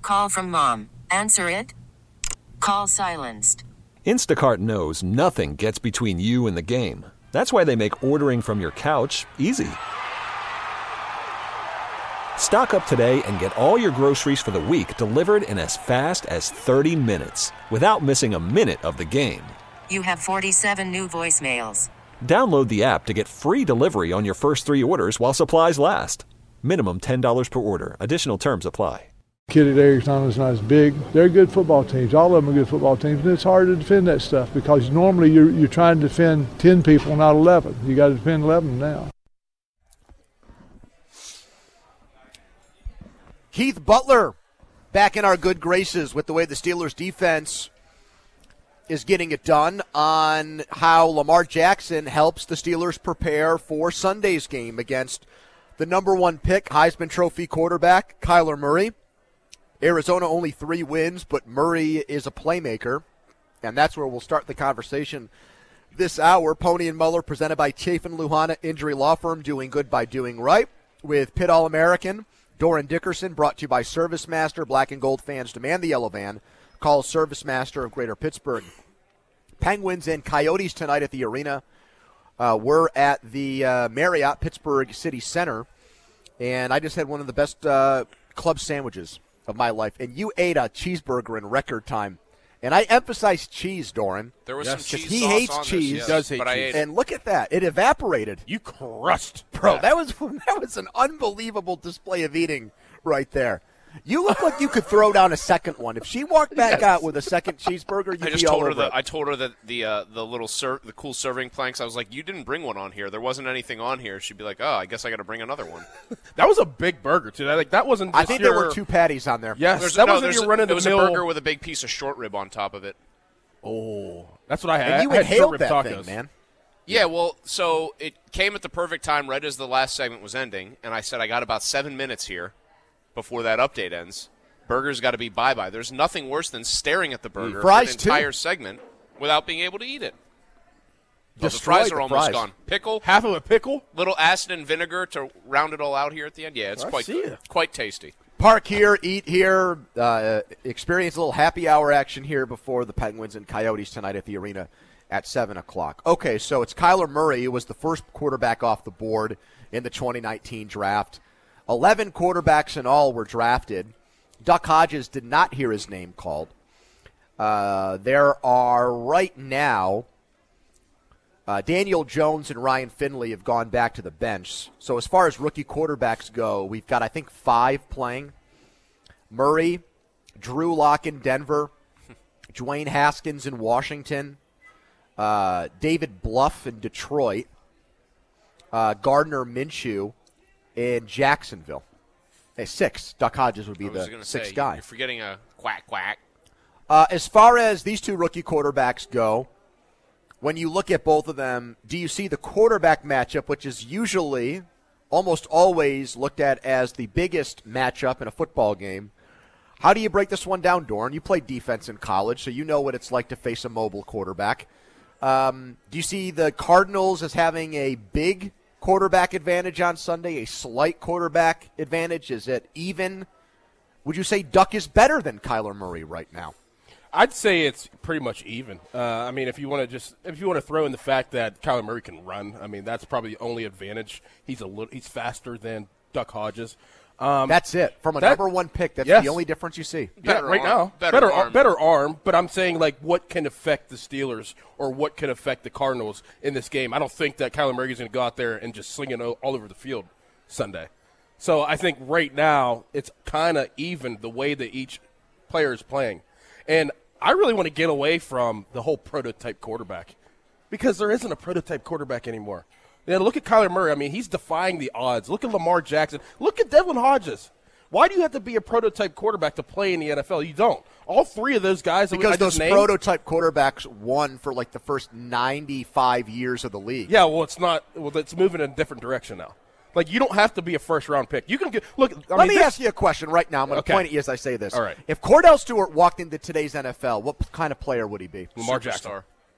Call from mom. Answer it. Call silenced. Instacart knows nothing gets between you and the game. That's why they make ordering from your couch easy. Stock up today and get all your groceries for the week delivered in as fast as 30 minutes without missing a minute of the game. You have 47 new voicemails. Download the app to get free delivery on your first 3 orders while supplies last. Minimum $10 per order. Additional terms apply. Kid at Erickson is not as big. They're good football teams. All of them are good football teams, and it's hard to defend that stuff because normally you're trying to defend 10 people, not 11. You got to defend 11 now. Keith Butler back in our good graces with the way the Steelers defense is getting it done on how Lamar Jackson helps the Steelers prepare for Sunday's game against the number 1 pick, Heisman Trophy quarterback, Kyler Murray. Arizona only 3 wins, but Murray is a playmaker, and that's where we'll start the conversation this hour. Pony and Muller presented by Chafin Luhana Injury Law Firm, doing good by doing right, with Pitt All-American Doran Dickerson, brought to you by ServiceMaster. Black and gold fans demand the yellow van. Call ServiceMaster of Greater Pittsburgh. Penguins and Coyotes tonight at the arena. We're at the Marriott Pittsburgh City Center, and I just had one of the best club sandwiches of my life, and you ate a cheeseburger in record time. And I emphasize cheese, Doran. There was some cheese he sauce hates on cheese. this, He does hate cheese. And look at that. It evaporated. You crushed. Bro, that was an unbelievable display of eating right there. You look like you could throw down a second one. If she walked back out with a second cheeseburger, you'd be all over it. I told her that the the cool serving planks. I was like, you didn't bring one on here. There wasn't anything on here. She'd be like, oh, I guess I got to bring another one. That was a big burger too. That wasn't. Just I think there were 2 patties on there. Yes, that wasn't your run of the mill. It was a burger with a big piece of short rib on top of it. Oh, that's what I had. And you I had inhaled that tacos. thing, man. Yeah, well, so it came at the perfect time, right as the last segment was ending, and I said I got about 7 minutes here before that update ends. Burger's got to be bye-bye. There's nothing worse than staring at the burger for an entire segment without being able to eat it. The fries are almost gone. Pickle. Half of a pickle. Little acid and vinegar to round it all out here at the end. Yeah, it's quite tasty. Park here, eat here, experience a little happy hour action here before the Penguins and Coyotes tonight at the arena at 7 o'clock. Okay, so it's Kyler Murray who was the first quarterback off the board in the 2019 draft. 11 quarterbacks in all were drafted. Duck Hodges did not hear his name called. There are right now Daniel Jones and Ryan Finley have gone back to the bench. So as far as rookie quarterbacks go, we've got, I think, 5 playing. Murray, Drew Lock in Denver, Dwayne Haskins in Washington, David Bluff in Detroit, Gardner Minshew in Jacksonville. 6. Duck Hodges would be the 6th guy. You're forgetting a quack. As far as these 2 rookie quarterbacks go, when you look at both of them, do you see the quarterback matchup, which is usually, almost always looked at as the biggest matchup in a football game? How do you break this one down, Doran? You played defense in college, so you know what it's like to face a mobile quarterback. Do you see the Cardinals as having a big quarterback advantage on Sunday, a slight quarterback advantage? Is it even? Would you say Duck is better than Kyler Murray right now? I'd say it's pretty much even. I mean, if you want to throw in the fact that Kyler Murray can run, I mean, that's probably the only advantage. He's faster than Duck Hodges. That's it. From a number 1 pick, that's the only difference you see. Better arm. But I'm saying, like, what can affect the Steelers or what can affect the Cardinals in this game? I don't think that Kyler Murray is going to go out there and just sling it all over the field Sunday. So I think right now it's kind of even the way that each player is playing. And I really want to get away from the whole prototype quarterback because there isn't a prototype quarterback anymore. Yeah, look at Kyler Murray. I mean, he's defying the odds. Look at Lamar Jackson. Look at Devlin Hodges. Why do you have to be a prototype quarterback to play in the NFL? You don't. All 3 of those guys because those prototype quarterbacks won for like the first 95 years of the league. Yeah, well, it's not. Well, it's moving in a different direction now. Like, you don't have to be a first-round pick. You can get – look, Let me ask you a question right now. I'm going to point at you as I say this. All right. If Cordell Stewart walked into today's NFL, what kind of player would he be? Lamar Jackson.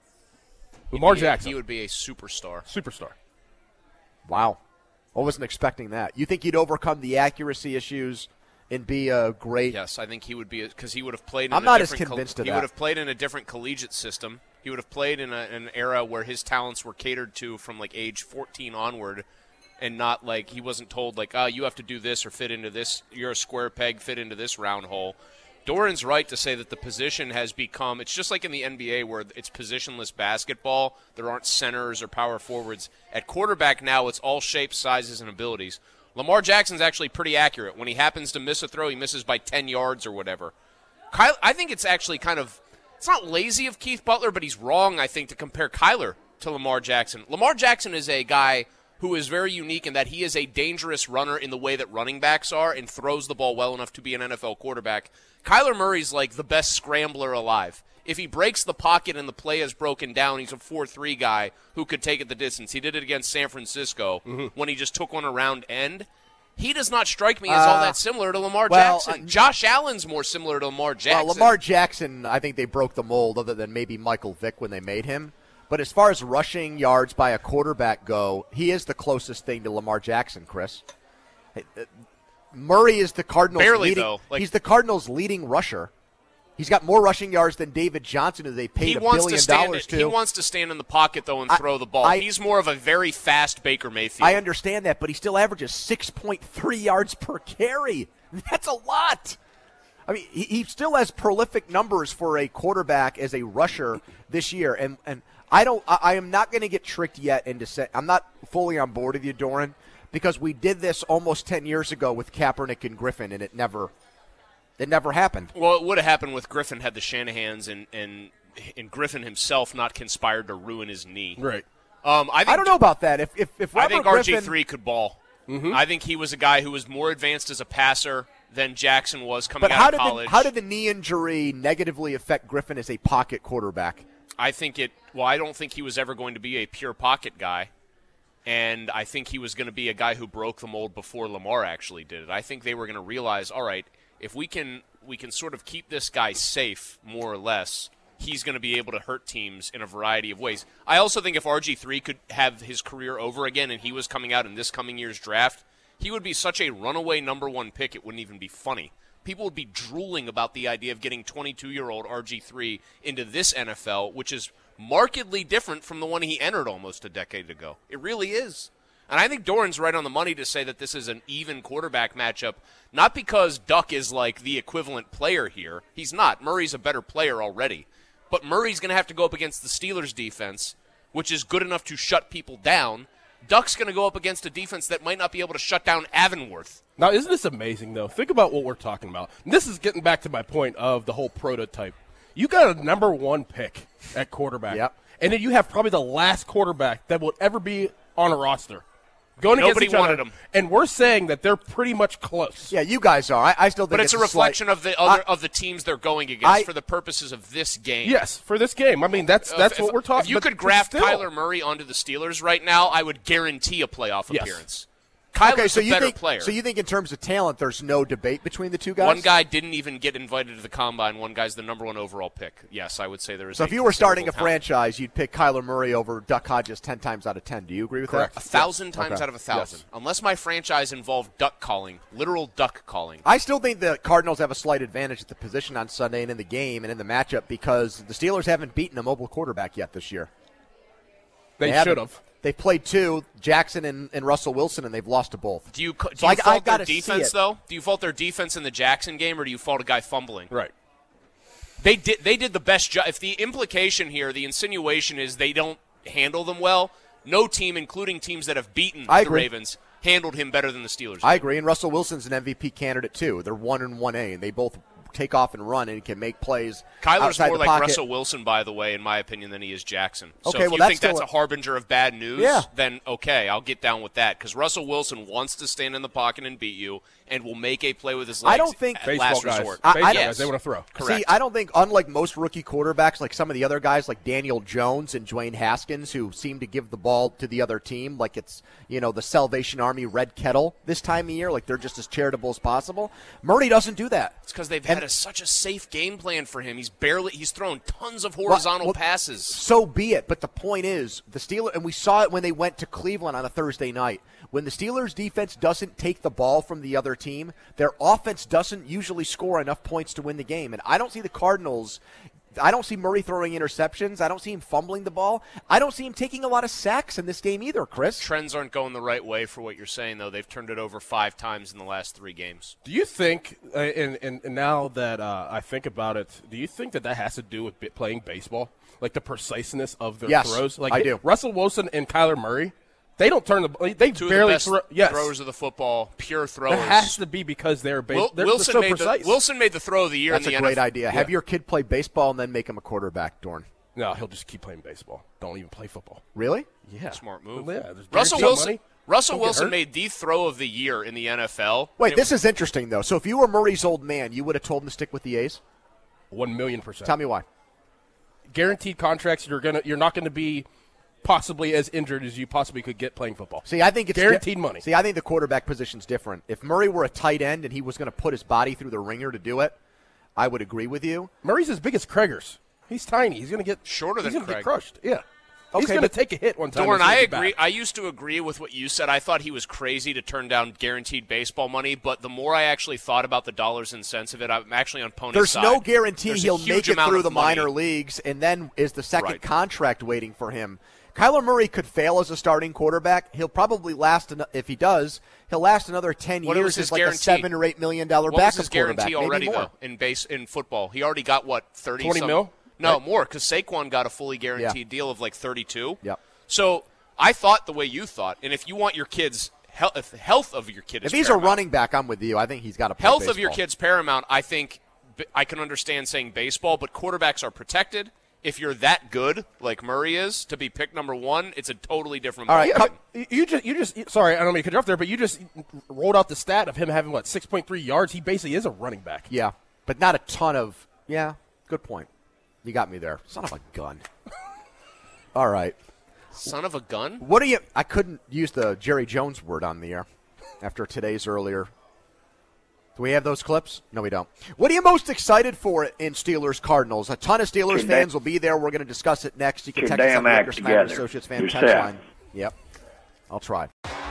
He would be a superstar. Superstar. Wow. I wasn't expecting that. You think he'd overcome the accuracy issues and be a great. Yes, I think he would be, because he would have played. I'm not as convinced of that. He would have played in a different collegiate system. He would have played in an era where his talents were catered to from like age 14 onward, and not like he wasn't told like, you have to do this or fit into this. You're a square peg, fit into this round hole. Doran's right to say that the position has become. It's just like in the NBA where it's positionless basketball. There aren't centers or power forwards. At quarterback now, it's all shapes, sizes, and abilities. Lamar Jackson's actually pretty accurate. When he happens to miss a throw, he misses by 10 yards or whatever. I think it's actually kind of, it's not lazy of Keith Butler, but he's wrong, I think, to compare Kyler to Lamar Jackson. Lamar Jackson is a guy who is very unique in that he is a dangerous runner in the way that running backs are and throws the ball well enough to be an NFL quarterback. Kyler Murray's like the best scrambler alive. If he breaks the pocket and the play is broken down, he's a 4-3 guy who could take it the distance. He did it against San Francisco when he just took one around end. He does not strike me as all that similar to Lamar Jackson. Josh Allen's more similar to Lamar Jackson. Well, Lamar Jackson, I think they broke the mold other than maybe Michael Vick when they made him. But as far as rushing yards by a quarterback go, he is the closest thing to Lamar Jackson, Chris. Murray is the Cardinals' he's the Cardinals' leading rusher. He's got more rushing yards than David Johnson, who they paid $1 billion to. He wants to stand in the pocket, though, and throw the ball. He's more of a very fast Baker Mayfield. I understand that, but he still averages 6.3 yards per carry. That's a lot. I mean, he still has prolific numbers for a quarterback as a rusher this year. And I am not going to get tricked yet into saying – I'm not fully on board with you, Doran, because we did this almost 10 years ago with Kaepernick and Griffin, and it never happened. Well, it would have happened with Griffin had the Shanahans and Griffin himself not conspired to ruin his knee. Right. I don't know about that. If I think Griffin, RG3 could ball. Mm-hmm. I think he was a guy who was more advanced as a passer than Jackson was coming out of college. How did the knee injury negatively affect Griffin as a pocket quarterback? I don't think he was ever going to be a pure pocket guy. And I think he was going to be a guy who broke the mold before Lamar actually did it. I think they were going to realize, all right, if we can sort of keep this guy safe, more or less, he's going to be able to hurt teams in a variety of ways. I also think if RG3 could have his career over again and he was coming out in this coming year's draft, he would be such a runaway number one pick it wouldn't even be funny. People would be drooling about the idea of getting 22-year-old RG3 into this NFL, which is markedly different from the one he entered almost a decade ago. It really is. And I think Doran's right on the money to say that this is an even quarterback matchup, not because Duck is like the equivalent player here. He's not. Murray's a better player already. But Murray's going to have to go up against the Steelers' defense, which is good enough to shut people down. Duck's going to go up against a defense that might not be able to shut down Avonworth. Now, isn't this amazing, though? Think about what we're talking about. And this is getting back to my point of the whole prototype. You got a number one pick at quarterback. Yep. And then you have probably the last quarterback that will ever be on a roster. Nobody wanted them, and we're saying that they're pretty much close. Yeah, you guys are. I still think, but it's a reflection of the teams they're going against for the purposes of this game. Yes, for this game. I mean, that's what we're talking. If you could graft Kyler Murray onto the Steelers right now, I would guarantee a playoff appearance. Kyler's a better player. So you think in terms of talent, there's no debate between the two guys? One guy didn't even get invited to the Combine. One guy's the number one overall pick. Yes, I would say there is. So if you were starting a franchise, you'd pick Kyler Murray over Duck Hodges 10 times out of 10. Do you agree with Correct. that? 1,000 times out of 1,000. Yes. Unless my franchise involved duck calling, literal duck calling. I still think the Cardinals have a slight advantage at the position on Sunday and in the game and in the matchup because the Steelers haven't beaten a mobile quarterback yet this year. They should have. They've played two, Jackson and Russell Wilson, and they've lost to both. Do you fault their defense, though? Do you fault their defense in the Jackson game, or do you fault a guy fumbling? Right. They did the best job. If the implication here, the insinuation is they don't handle them well, no team, including teams that have beaten the Ravens, handled him better than the Steelers. I agree, and Russell Wilson's an MVP candidate, too. They're 1-1A, and they both take off and run and can make plays. Kyler's more like pocket. Russell Wilson, by the way, in my opinion, than he is Jackson. Okay, so if well, you think that's a harbinger of bad news, then okay, I'll get down with that. Because Russell Wilson wants to stand in the pocket and beat you and will make a play with his legs. I don't think last resort. Guys, they want to throw. Correct. See, I don't think, unlike most rookie quarterbacks, like some of the other guys like Daniel Jones and Dwayne Haskins, who seem to give the ball to the other team like it's, the Salvation Army red kettle this time of year, like they're just as charitable as possible. Murray doesn't do that. It's because they've had such a safe game plan for him. He's thrown tons of horizontal passes. So be it. But the point is, the Steelers, and we saw it when they went to Cleveland on a Thursday night. when the Steelers defense doesn't take the ball from the other team, their offense doesn't usually score enough points to win the game. And I don't see the Cardinals, I don't see Murray throwing interceptions. I don't see him fumbling the ball. I don't see him taking a lot of sacks in this game either, Chris. Trends aren't going the right way for what you're saying, though. They've turned it over 5 times in the last 3 games. Do you think, and now that I think about it, do you think that has to do with playing baseball? Like the preciseness of their throws? Like I do. Russell Wilson and Kyler Murray, they don't turn they Two barely of the best throwers of the football, pure throwers. It has to be because they're Wilson so made precise. Wilson made the throw of the year. That's in the a great NFL. idea. Yeah. Have your kid play baseball and then make him a quarterback, Dorn. No, he'll just keep playing baseball. Don't even play football. Really? Yeah. Smart move. Well, yeah, Russell Wilson made the throw of the year in the NFL. Wait, this is interesting, though. So if you were Murray's old man, you would have told him to stick with the A's? 1,000,000%. Tell me why. Guaranteed contracts, you're not going to be possibly as injured as you possibly could get playing football. See, I think it's guaranteed money. See, I think the quarterback position's different. If Murray were a tight end and he was going to put his body through the ringer to do it, I would agree with you. Murray's as big as Krager's. He's tiny. He's going to get shorter than Craig. Craig. Get crushed. Yeah. Okay, he's going to take a hit one time. Dorn, I agree. I used to agree with what you said. I thought he was crazy to turn down guaranteed baseball money, but the more I actually thought about the dollars and cents of it, I'm actually on Pony's side. There's no guarantee he'll make it through the money. minor leagues, and then is the second contract waiting for him. Kyler Murray could fail as a starting quarterback. He'll probably last, if he does, he'll last another 10 years as like a $7 or $8 million backup quarterback. What was his guarantee already, maybe more. though, in football? He already got, 20 mil? No, more, because Saquon got a fully guaranteed deal of like 32. Yep. So I thought the way you thought, and if you want your kids' health of your kid is if he's paramount, a running back, I'm with you. I think he's got to play health baseball. of your kid's paramount. I think I can understand saying baseball, but quarterbacks are protected. If you're that good, like Murray is, to be picked number 1, it's a totally different ball. All right, yeah, you just sorry, I don't mean to cut you off there, but you just rolled out the stat of him having 6.3 yards. He basically is a running back. Yeah, but not a ton of. Yeah, good point. You got me there. Son of a gun. All right. Son of a gun? What do you? I couldn't use the Jerry Jones word on the air after today's earlier. Do we have those clips? No, we don't. What are you most excited for in Steelers Cardinals? A ton of Steelers fans will be there. We're going to discuss it next. You can text us on the Anderson Associates fan text line. Yep. I'll try.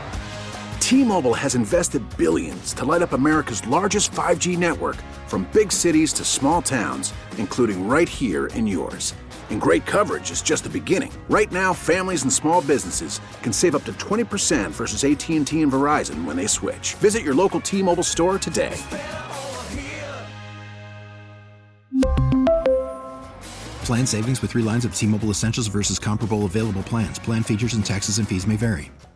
T-Mobile has invested billions to light up America's largest 5G network, from big cities to small towns, including right here in yours. And great coverage is just the beginning. Right now, families and small businesses can save up to 20% versus AT&T and Verizon when they switch. Visit your local T-Mobile store today. Plan savings with 3 lines of T-Mobile Essentials versus comparable available plans. Plan features and taxes and fees may vary.